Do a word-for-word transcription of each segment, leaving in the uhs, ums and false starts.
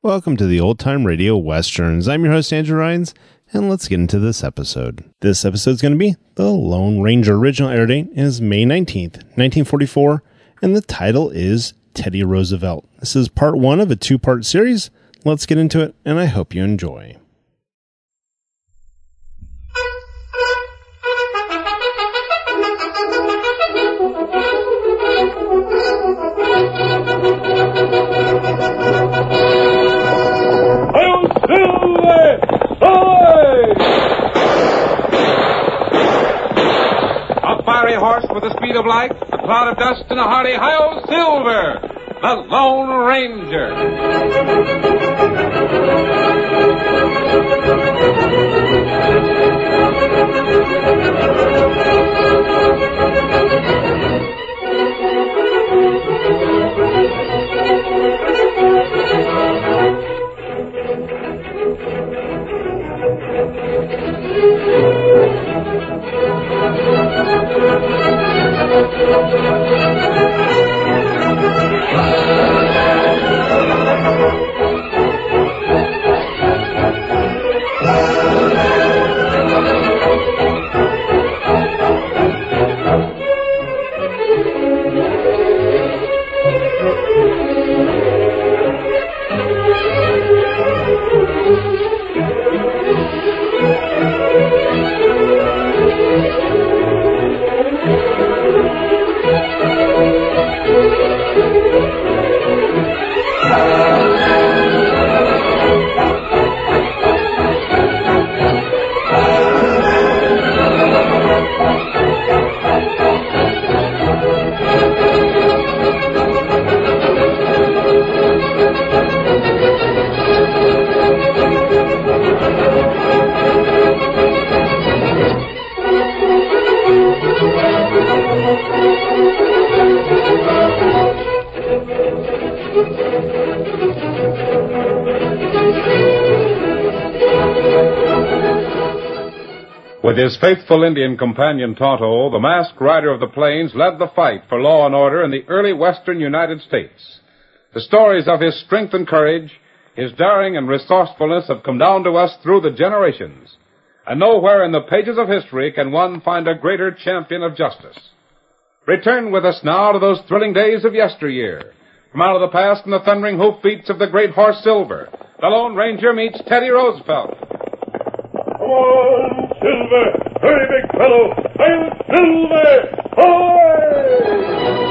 Welcome to the Old Time Radio Westerns. I'm your host, Andrew Rhynes, and let's get into this episode. This episode is going to be The Lone Ranger. Original air date is May nineteenth, nineteen forty-four, and the title is Teddy Roosevelt. This is part one of a two-part series. Let's get into it, and I hope you enjoy. A fiery horse with the speed of light, a cloud of dust, and a hearty hi-yo Silver, the Lone Ranger. With his faithful Indian companion Tonto, the masked rider of the plains led the fight for law and order in the early western United States. The stories of his strength and courage, his daring and resourcefulness have come down to us through the generations. And nowhere in the pages of history can one find a greater champion of justice. Return with us now to those thrilling days of yesteryear. From out of the past and the thundering hoofbeats of the great horse Silver, the Lone Ranger meets Teddy Roosevelt. Come on, Silver! Hurry, big fellow! I'm Silver! Ahoy!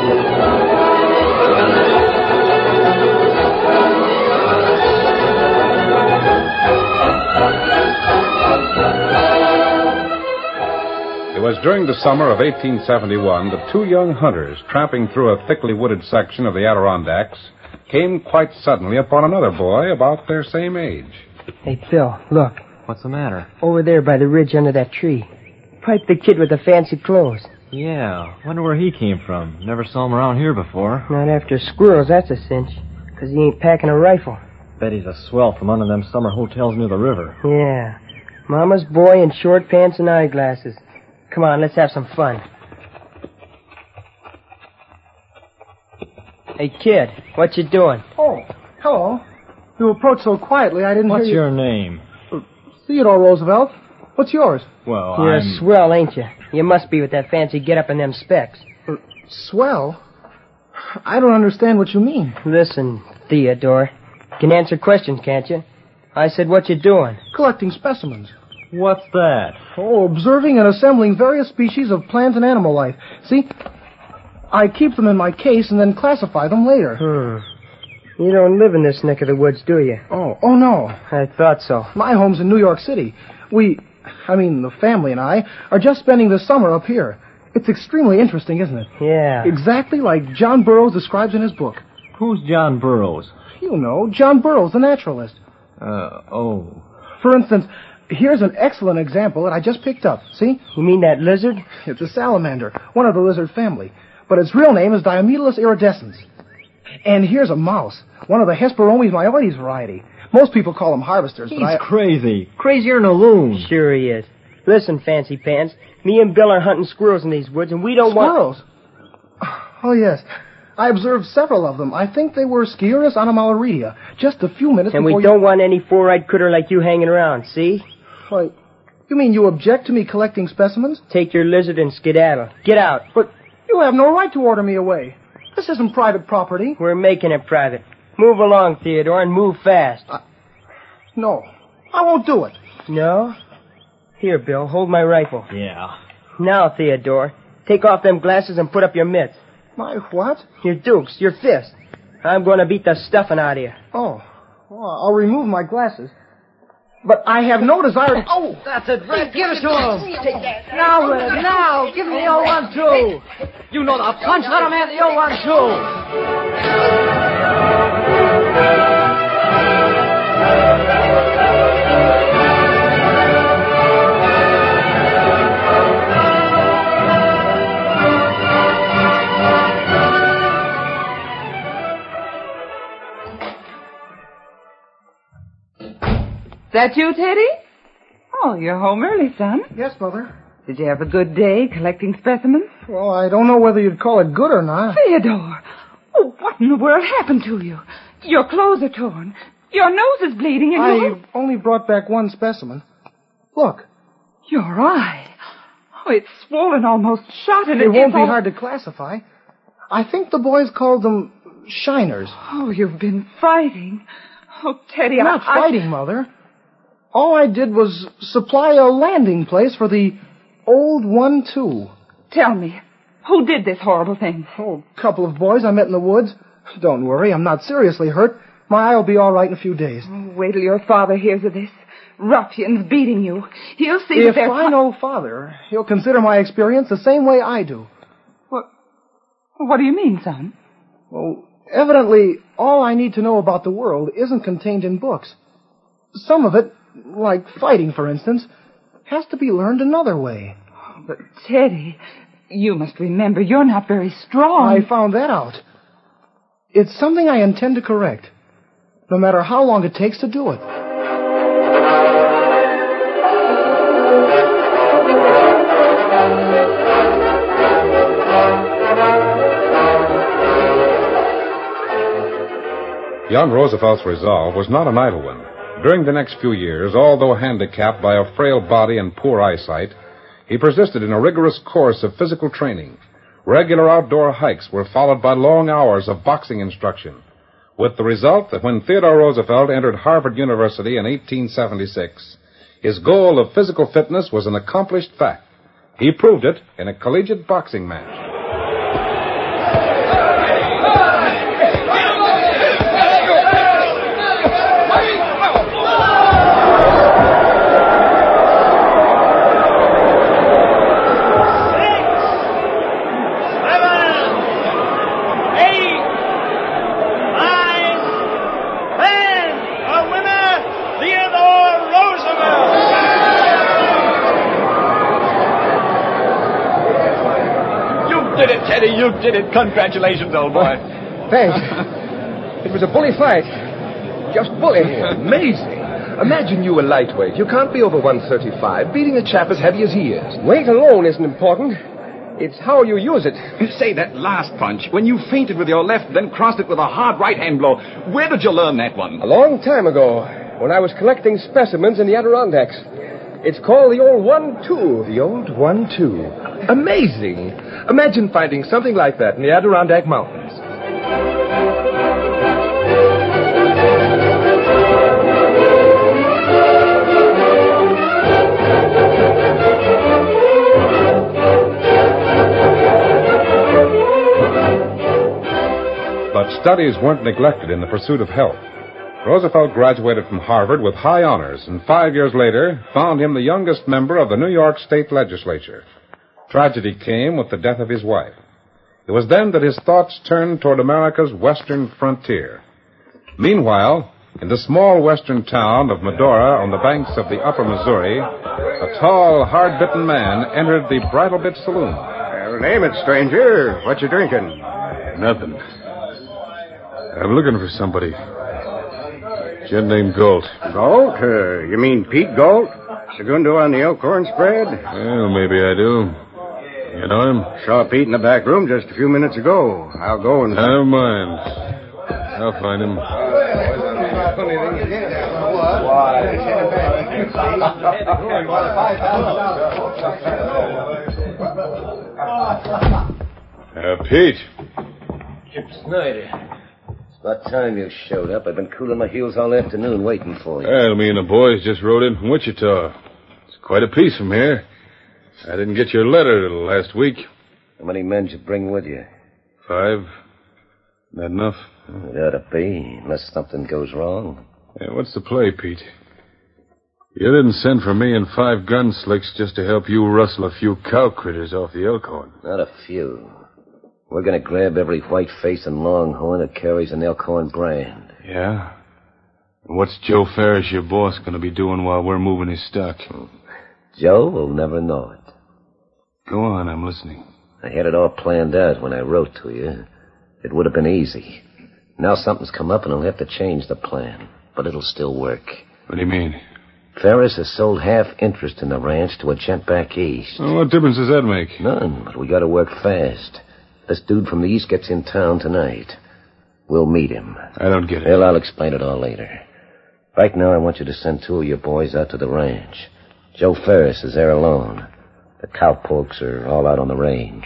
It was during the summer of eighteen seventy-one that two young hunters, tramping through a thickly wooded section of the Adirondacks, came quite suddenly upon another boy about their same age. Hey, Phil, look. What's the matter? Over there by the ridge under that tree. Pipe the kid with the fancy clothes. Yeah, wonder where he came from. Never saw him around here before. Not after squirrels, that's a cinch. Because he ain't packing a rifle. Bet he's a swell from one of them summer hotels near the river. Yeah. Mama's boy in short pants and eyeglasses. Come on, let's have some fun. Hey, kid, what you doing? Oh, hello. You approached so quietly I didn't What's hear you. your name? Theodore Roosevelt. What's yours? Well, You're I'm... a swell, ain't you? You must be with that fancy get-up and them specs. Uh, swell? I don't understand what you mean. Listen, Theodore. You can answer questions, can't you? I said, what you doing? Collecting specimens. What's that? Oh, observing and assembling various species of plant and animal life. See, I keep them in my case and then classify them later. Hmm. You don't live in this neck of the woods, do you? Oh, oh no. I thought so. My home's in New York City. We, I mean, the family and I, are just spending the summer up here. It's extremely interesting, isn't it? Yeah. Exactly like John Burroughs describes in his book. Who's John Burroughs? You know, John Burroughs, the naturalist. Uh, oh. For instance, here's an excellent example that I just picked up. See? You mean that lizard? It's a salamander, one of the lizard family. But its real name is Dimetellus iridescens. And here's a mouse, one of the Hesperomys myoides variety. Most people call them harvesters, He's but I... crazy. Crazier than a loon. Sure he is. Listen, Fancy Pants, me and Bill are hunting squirrels in these woods, and we don't Squirrels? want... Oh, yes. I observed several of them. I think they were Sciurus anomaluridia, just a few minutes And before we you... don't want any four-eyed critter like you hanging around, see? Why, you mean you object to me collecting specimens? Take your lizard and skedaddle. Get out. But you have no right to order me away. This isn't private property. We're making it private. Move along, Theodore, and move fast. I... No, I won't do it. No? Here, Bill, hold my rifle. Yeah. Now, Theodore, take off them glasses and put up your mitts. My what? Your dukes, your fist. I'm going to beat the stuffing out of you. Oh, well, I'll remove my glasses. But I have no desire to... Oh! That's it, Red. Give it to him. Now, Red, now. Give him the oh one two. You know the punch. Let him have the oh one two. That you, Teddy? Oh, you're home early, son. Yes, Mother. Did you have a good day collecting specimens? Well, I don't know whether you'd call it good or not. Theodore! Oh, what in the world happened to you? Your clothes are torn. Your nose is bleeding and I your... only brought back one specimen. Look. Your eye. Oh, it's swollen almost shut and It it won't be all... hard to classify. I think the boys called them shiners. Oh, you've been fighting. Oh, Teddy, Not I... fighting, Mother. All I did was supply a landing place for the old one two. Tell me, who did this horrible thing? Oh, a couple of boys I met in the woods. Don't worry, I'm not seriously hurt. My eye will be all right in a few days. Oh, wait till your father hears of this. Ruffians beating you. He'll see If that they're... I know Father, he'll consider my experience the same way I do. What, what do you mean, son? Well, evidently, all I need to know about the world isn't contained in books. Some of it, like fighting, for instance, has to be learned another way. But, Teddy, you must remember you're not very strong. I found that out. It's something I intend to correct, no matter how long it takes to do it. Young Roosevelt's resolve was not an idle one. During the next few years, although handicapped by a frail body and poor eyesight, he persisted in a rigorous course of physical training. Regular outdoor hikes were followed by long hours of boxing instruction, with the result that when Theodore Roosevelt entered Harvard University in eighteen seventy-six, his goal of physical fitness was an accomplished fact. He proved it in a collegiate boxing match. Teddy, you did it. Congratulations, old boy. Thanks. It was a bully fight. Just bully. Amazing. Imagine you a lightweight. You can't be over one thirty-five, beating a chap as heavy as he is. Weight alone isn't important. It's how you use it. Say, that last punch, when you feinted with your left, then crossed it with a hard right-hand blow, where did you learn that one? A long time ago, when I was collecting specimens in the Adirondacks. It's called the old one two. The old one two. Amazing. Imagine finding something like that in the Adirondack Mountains. But studies weren't neglected in the pursuit of health. Roosevelt graduated from Harvard with high honors, and five years later found him the youngest member of the New York State Legislature. Tragedy came with the death of his wife. It was then that his thoughts turned toward America's western frontier. Meanwhile, in the small western town of Medora on the banks of the upper Missouri, a tall, hard-bitten man entered the Bridle Bit Saloon. Well, name it, stranger. What you drinking? Nothing. I'm looking for somebody. Gent named Galt. Galt? Uh, you mean Pete Galt? Segundo on the Elkhorn spread? Well, maybe I do. You know him? Saw Pete in the back room just a few minutes ago. I'll go and... Never mind. I'll find him. Uh, Pete. Chip Snyder. It's about time you showed up. I've been cooling my heels all afternoon waiting for you. Well, me and the boys just rode in from Wichita. It's quite a piece from here. I didn't get your letter last week. How many men did you bring with you? Five. Not enough? It ought to be, unless something goes wrong. Yeah, what's the play, Pete? You didn't send for me and five gun slicks just to help you rustle a few cow critters off the Elkhorn. Not a few. We're going to grab every white face and longhorn that carries an Elkhorn brand. Yeah? And what's Joe Ferris, your boss, going to be doing while we're moving his stock? Joe will never know it. Go on, I'm listening. I had it all planned out when I wrote to you. It would have been easy. Now something's come up and I'll have to change the plan. But it'll still work. What do you mean? Ferris has sold half interest in the ranch to a gent back east. Well, what difference does that make? None, but we gotta work fast. This dude from the east gets in town tonight. We'll meet him. I don't get it. Well, I'll explain it all later. Right now, I want you to send two of your boys out to the ranch. Joe Ferris is there alone. The cowpokes are all out on the range.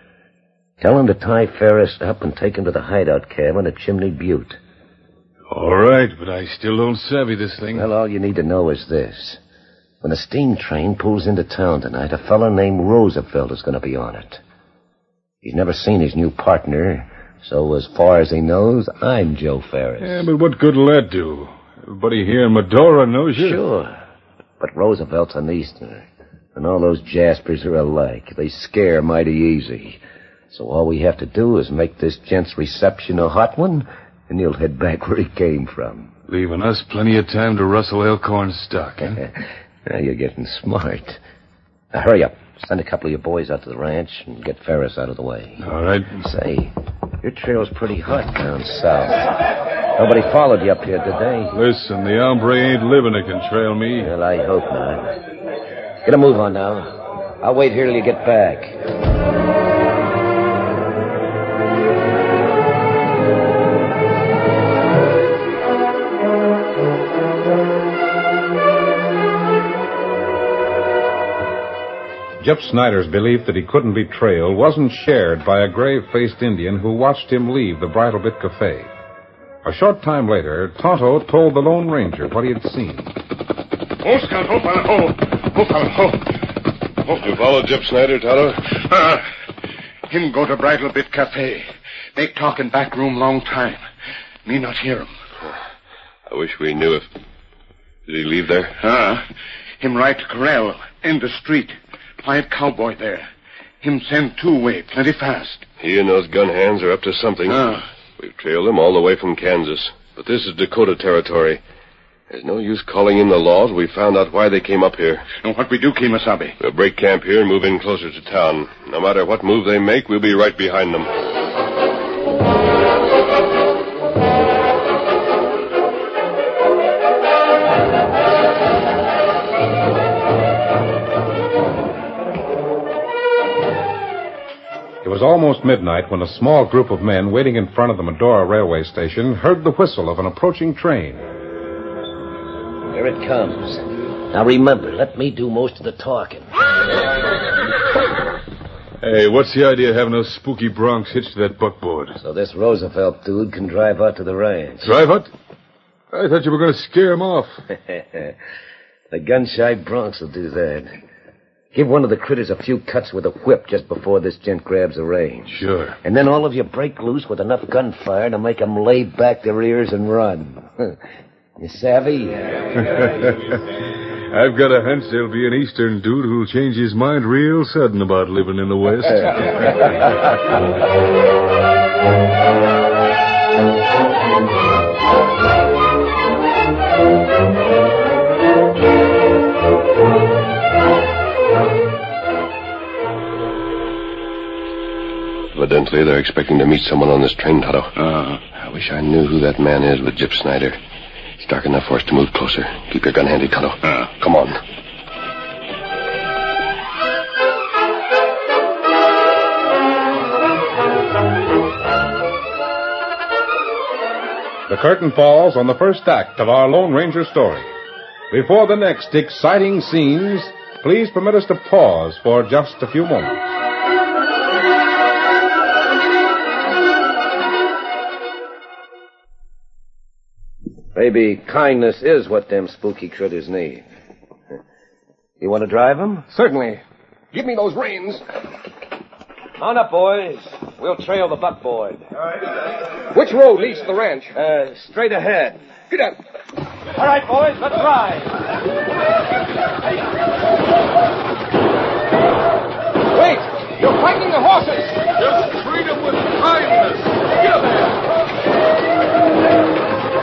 Tell him to tie Ferris up and take him to the hideout cabin at Chimney Butte. All right, but I still don't savvy this thing. Well, all you need to know is this. When a steam train pulls into town tonight, a fellow named Roosevelt is going to be on it. He's never seen his new partner, so as far as he knows, I'm Joe Ferris. Yeah, but what good will that do? Everybody here in Medora knows you. Sure, but Roosevelt's an Easterner, and all those Jaspers are alike. They scare mighty easy. So all we have to do is make this gent's reception a hot one, and he'll head back where he came from. Leaving us plenty of time to rustle Elkhorn stock, huh? Now you're getting smart. Now hurry up. Send a couple of your boys out to the ranch and get Ferris out of the way. All right. Say, your trail's pretty hot down south. Nobody followed you up here today. Listen, the hombre ain't living that can trail me. Well, I hope not. Get a move on now. I'll wait here till you get back. Jip Snyder's belief that he couldn't be trailed wasn't shared by a grave-faced Indian who watched him leave the Bridle Bit Cafe. A short time later, Tonto told the Lone Ranger what he had seen. Oh, Scout, oh, fella, oh, oh, fella, oh. oh. You follow Jip Snyder, Tonto? Uh, him go to Bridle Bit Cafe. Make talk in back room long time. Me not hear him. I wish we knew if... Did he leave there? Ah, uh, him ride to corral, in the street. Five cowboy there. Him send two way, plenty fast. He and those gun hands are up to something. Ah. We've trailed them all the way from Kansas. But this is Dakota territory. There's no use calling in the law. We found out why they came up here. And what we do, Kemosabe? We'll break camp here and move in closer to town. No matter what move they make, we'll be right behind them. It was almost midnight when a small group of men waiting in front of the Medora railway station heard the whistle of an approaching train. Here it comes. Now remember, let me do most of the talking. Hey, what's the idea of having those spooky broncs hitched to that buckboard? So this Roosevelt dude can drive out to the ranch. Drive out? I thought you were going to scare him off. The gun-shy broncs will do that. Give one of the critters a few cuts with a whip just before this gent grabs a range. Sure. And then all of you break loose with enough gunfire to make them lay back their ears and run. You savvy? I've got a hunch there'll be an Eastern dude who'll change his mind real sudden about living in the West. Evidently, they're expecting to meet someone on this train, Tonto. Uh, I wish I knew who that man is with Jip Snyder. It's dark enough for us to move closer. Keep your gun handy, Tonto. Uh. Come on. the curtain falls on the first act of our Lone Ranger story. Before the next exciting scenes, please permit us to pause for just a few moments. Maybe kindness is what them spooky critters need. You want to drive them? Certainly. Give me those reins. On up, boys. We'll trail the buckboard. All right. Which road leads to the ranch? Uh, straight ahead. Get up. All right, boys, let's ride. Wait! You're frightening the horses! Just treat them with kindness. Get there.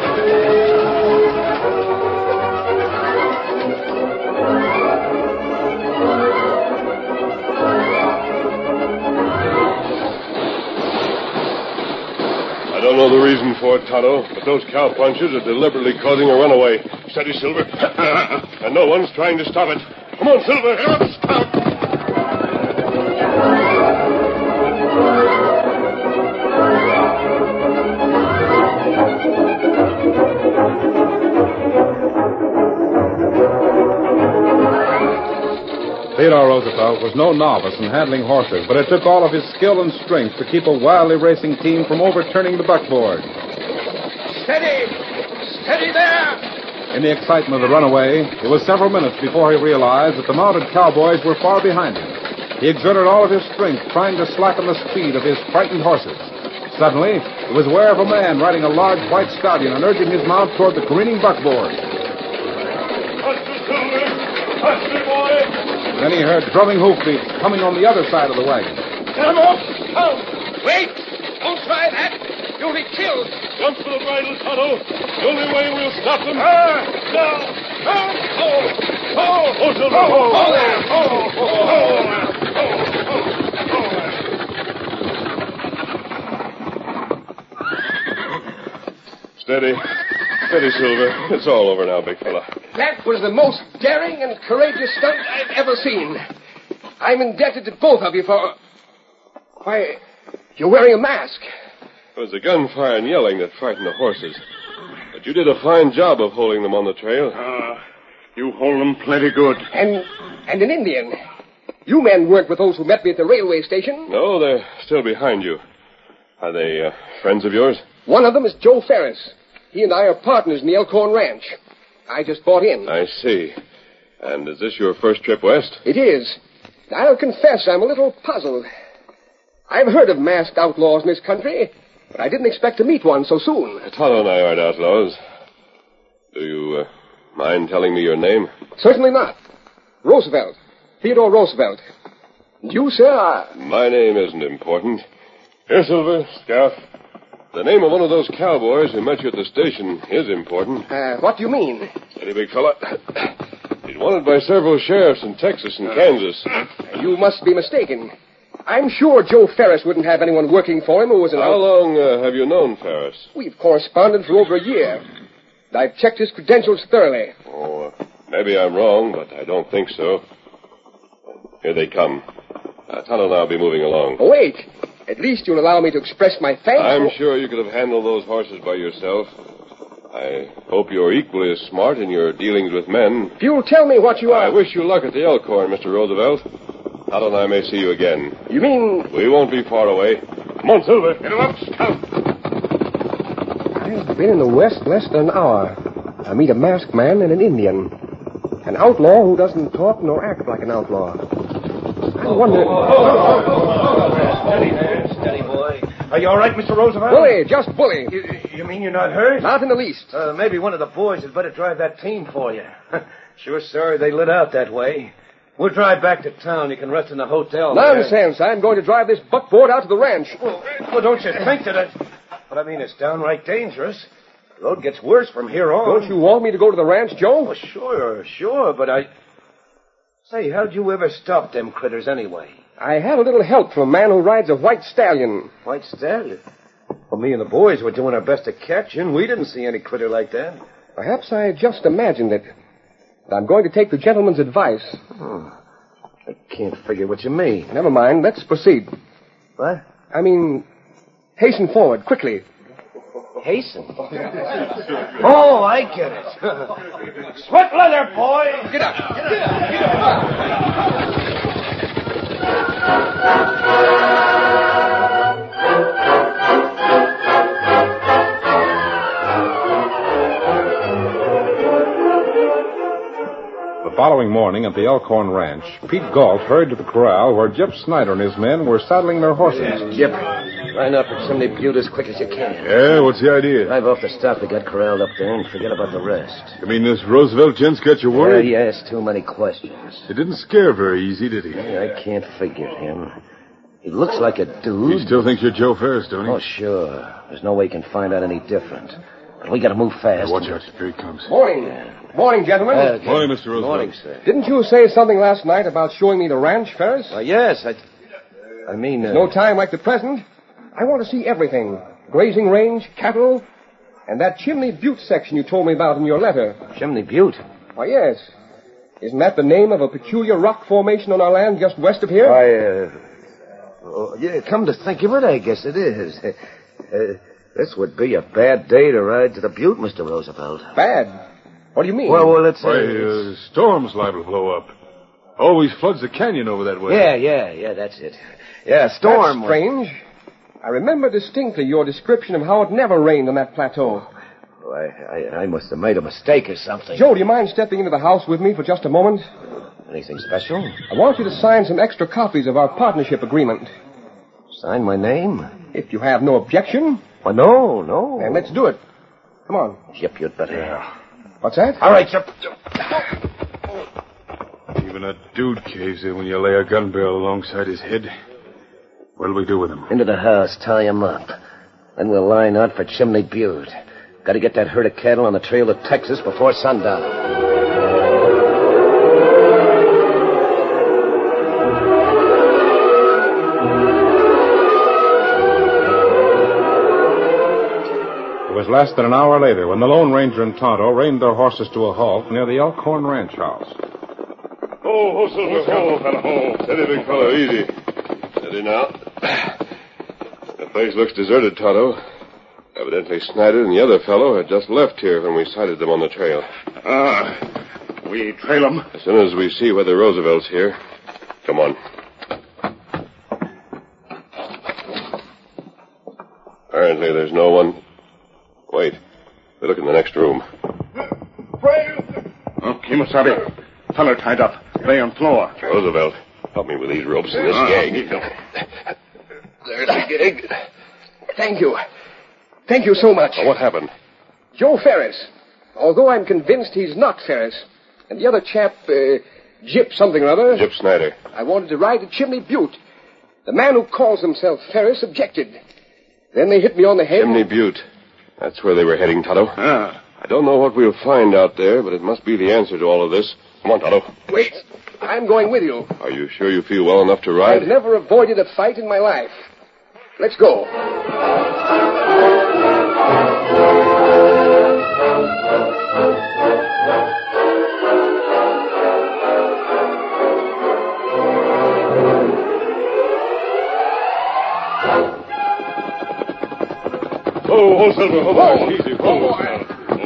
I don't know the reason for it, Tonto, but those cowpunchers are deliberately causing a runaway. Steady, Silver. And no one's trying to stop it. Come on, Silver. Come stop. Theodore Roosevelt was no novice in handling horses, but it took all of his skill and strength to keep a wildly racing team from overturning the buckboard. Steady! Steady there! In the excitement of the runaway, it was several minutes before he realized that the mounted cowboys were far behind him. He exerted all of his strength trying to slacken the speed of his frightened horses. Suddenly, he was aware of a man riding a large white stallion and urging his mount toward the careening buckboard. Hush me, Silver! Hush me, boy! Then he heard drumming hoofbeats coming on the other side of the wagon. Get him off! Oh, wait! Don't try that! You'll be killed! Jump for the bridle, Tonto. The only way we'll stop them. Ah! Now! Ah! Oh! Oh! Oh, Silver! Oh, oh, there! Oh, oh, oh, oh. Steady. Steady, Silver. It's all over now, big fella. That was the most daring and courageous stunt I've ever seen. I'm indebted to both of you for... Why, you're wearing a mask. It was the gunfire and yelling that frightened the horses. But you did a fine job of holding them on the trail. Ah, uh, you hold them plenty good. And and an Indian. You men weren't with those who met me at the railway station. No, they're still behind you. Are they uh, friends of yours? One of them is Joe Ferris. He and I are partners in the Elkhorn Ranch. I just bought in. I see. And is this your first trip west? It is. I'll confess I'm a little puzzled. I've heard of masked outlaws in this country, but I didn't expect to meet one so soon. Tonto and I aren't outlaws. Do you uh, mind telling me your name? Certainly not. Roosevelt. Theodore Roosevelt. And you, sir, are... My name isn't important. Here, Silver, Scout. The name of one of those cowboys who met you at the station is important. Uh, what do you mean? Steady, big fella. He's wanted by several sheriffs in Texas and Kansas. You must be mistaken. I'm sure Joe Ferris wouldn't have anyone working for him who was an... How long uh, have you known Ferris? We've corresponded for over a year. I've checked his credentials thoroughly. Oh, uh, maybe I'm wrong, but I don't think so. Here they come. Uh, Tonto and I'll be moving along. Oh, wait. At least you'll allow me to express my thanks. I'm for... sure you could have handled those horses by yourself. I hope you're equally as smart in your dealings with men. If you'll tell me what you are... I wish you luck at the Elkhorn, Mister Roosevelt. Tonto and I may see you again. You mean... We won't be far away. Come on, Silver. Get him up, Scout. I've been in the West less than an hour. I meet a masked man and an Indian. An outlaw who doesn't talk nor act like an outlaw. I wonder... Oh, oh, oh, oh, oh. Steady there, steady, boy. Are you all right, Mister Roosevelt? Bully, just bully. You, you mean you're not hurt? Not in the least. Uh, maybe one of the boys had better drive that team for you. Sure sorry they lit out that way. We'll drive back to town. You can rest in the hotel. Nonsense. There. I'm going to drive this buckboard out to the ranch. Well, well don't you think that it... But I mean, it's downright dangerous. The road gets worse from here on. Don't you want me to go to the ranch, Joe? Oh, sure, sure, but I... Say, how'd you ever stop them critters anyway? I had a little help from a man who rides a white stallion. White stallion? Well, me and the boys were doing our best to catch you, and we didn't see any critter like that. Perhaps I just imagined it. But I'm going to take the gentleman's advice. Oh, I can't figure what you mean. Never mind. Let's proceed. What? I mean, hasten forward, quickly. Hasten? Oh, I get it. Sweat leather, boy! Get up. Get up. Get up. The following morning at the Elkhorn Ranch, Pete Galt hurried to the corral where Jip Snyder and his men were saddling their horses. Yeah, Jip, line up for Chimney Butte as quick as you can. Yeah, what's the idea? Drive off the stock that got corralled up there and forget about the rest. You mean this Roosevelt gent's got you worried? Yeah, he asked too many questions. He didn't scare very easy, did he? Yeah, I can't figure him. He looks like a dude. He still thinks you're Joe Ferris, don't he? Oh, sure. There's no way he can find out any different. But we gotta move fast. Yeah, watch out. Here he comes. Morning. Morning, gentlemen. Uh, Morning, Mister Roosevelt. Morning, sir. Didn't you say something last night about showing me the ranch, Ferris? Uh, yes, I... I mean... Uh... No time like the present. I want to see everything. Grazing range, cattle, and that Chimney Butte section you told me about in your letter. Chimney Butte? Why, yes. Isn't that the name of a peculiar rock formation on our land just west of here? Why, uh... Oh, yeah, come to think of it, I guess it is. Uh, this would be a bad day to ride to the Butte, Mister Roosevelt. Bad? What do you mean? Well, well, it's... Uh, Why, uh, storm's liable to blow up. Always floods the canyon over that way. Yeah, yeah, yeah, that's it. Yeah, storm. That's strange. I remember distinctly your description of how it never rained on that plateau. Oh, I, I, I must have made a mistake or something. Joe, do you mind stepping into the house with me for just a moment? Anything special? I want you to sign some extra copies of our partnership agreement. Sign my name? If you have no objection. Well, no, no. Then let's do it. Come on. Yep, you'd better. Yeah. What's that? All right, Chip. Even a dude caves in when you lay a gun barrel alongside his head. What'll we do with him? Into the house, tie him up. Then we'll line out for Chimney Butte. Got to get that herd of cattle on the trail to Texas before sundown. It was less than an hour later when the Lone Ranger and Tonto reined their horses to a halt near the Elkhorn Ranch house. Oh, ho, Silver, ho, fella, ho. Steady, big fellow, easy. Steady now. The place looks deserted, Tonto. Evidently Snyder and the other fellow had just left here when we sighted them on the trail. Ah, uh, we trail them. As soon as we see whether Roosevelt's here. Come on. Apparently there's no one... Wait. We look in the next room. Oh, Kemosabe. Feller tied up. Lay on floor. Roosevelt, help me with these ropes and this uh, gag. There's the gag. Thank you. Thank you so much. Well, what happened? Joe Ferris. Although I'm convinced he's not Ferris. And the other chap, uh, Jip something or other. Jip Snyder. I wanted to ride to Chimney Butte. The man who calls himself Ferris objected. Then they hit me on the head. Chimney Butte. That's where they were heading, Tonto. Ah. I don't know what we'll find out there, but it must be the answer to all of this. Come on, Tonto. Wait. I'm going with you. Are you sure you feel well enough to ride? I've never avoided a fight in my life. Let's go. Oh, oh, Silver, hold on. Easy, hold on.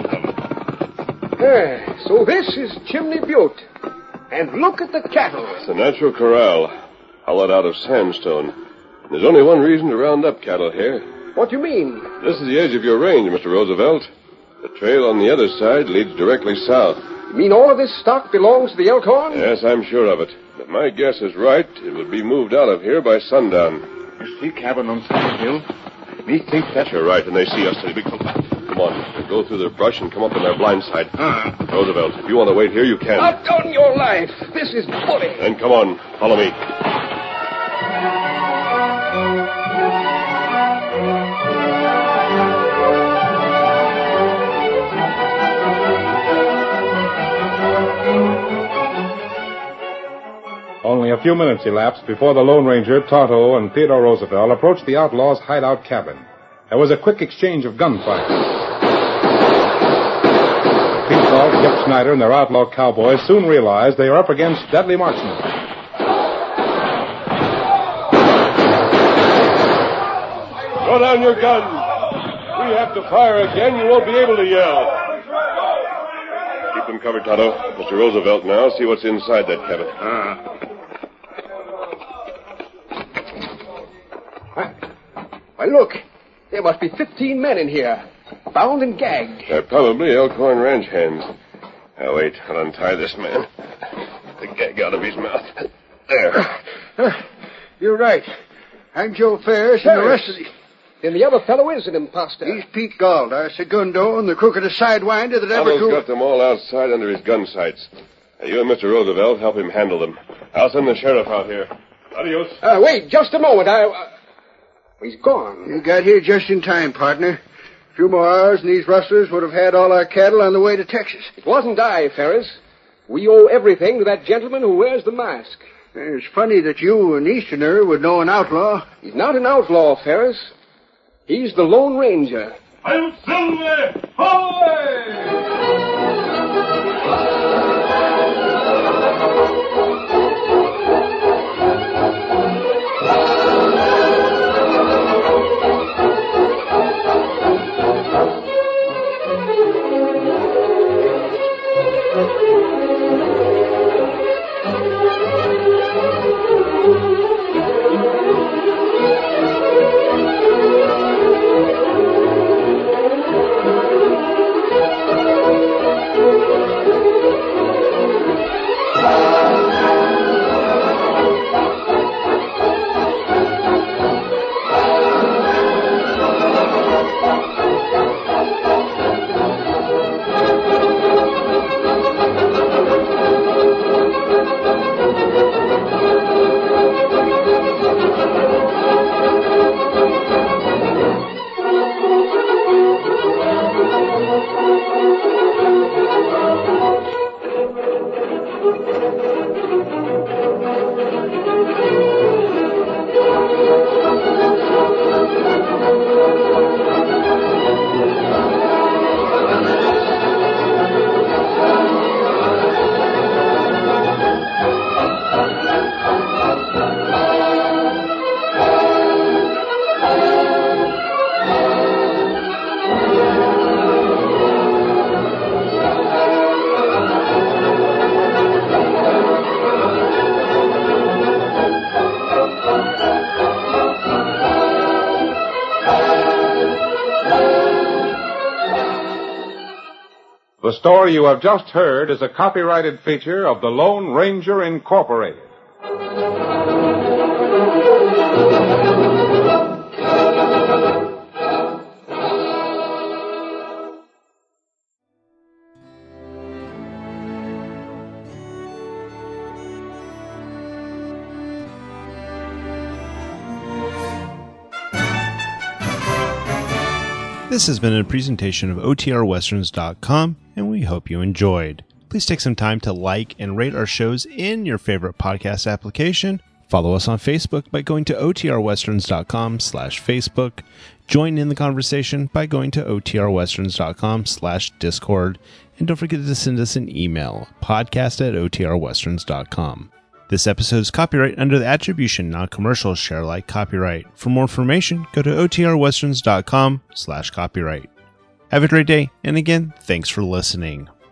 There. So this is Chimney Butte. And look at the cattle. It's a natural corral, hollowed out of sandstone. There's only one reason to round up cattle here. What do you mean? This is the edge of your range, Mister Roosevelt. The trail on the other side leads directly south. You mean all of this stock belongs to the Elkhorn? Yes, I'm sure of it. If my guess is right, it would be moved out of here by sundown. You see cabin on Sand Hill? Me think that... You're right, and they see us, steady, big fella. Come on, we'll go through the brush and come up on their blind side. Uh. Roosevelt, if you want to wait here, you can. Not on your life. This is bully. Then come on, follow me. Only a few minutes elapsed before the Lone Ranger, Tonto, and Theodore Roosevelt approached the outlaws' hideout cabin. There was a quick exchange of gunfire. Pete Galt, Jip Snyder, and their outlaw cowboys soon realized they were up against deadly marksmen. Throw down your guns. we have to fire again, you won't be able to yell. Keep them covered, Tonto. Mister Roosevelt now. See what's inside that cabin. Ah. Why, look. There must be fifteen men in here, bound and gagged. They're probably Elkhorn Ranch hands. Now, wait. I'll untie this man. The gag out of his mouth. There. Uh, you're right. I'm Joe Ferris, and the rest of the... Then the other fellow is an imposter. He's Pete Gauld, our segundo, and the crookedest sidewinder that ever... Tonto's got them all outside under his gun sights. Now, you and Mister Roosevelt help him handle them. I'll send the sheriff out here. Adios. Uh, wait, just a moment. I... Uh... He's gone. You got here just in time, partner. A few more hours, and these rustlers would have had all our cattle on the way to Texas. It wasn't I, Ferris. We owe everything to that gentleman who wears the mask. It's funny that you, an Easterner, would know an outlaw. He's not an outlaw, Ferris. He's the Lone Ranger. I'm Silver! Hoy! The story you have just heard is a copyrighted feature of the Lone Ranger Incorporated. This has been a presentation of O T R westerns dot com, and we hope you enjoyed. Please take some time to like and rate our shows in your favorite podcast application. Follow us on Facebook by going to O T R westerns dot com slash Facebook. Join in the conversation by going to O T R westerns dot com slash Discord. And don't forget to send us an email, podcast at O T R westerns dot com. This episode is copyright under the attribution, non-commercial, share-alike copyright. For more information, go to O T R westerns dot com slash copyright. Have a great day, and again, thanks for listening.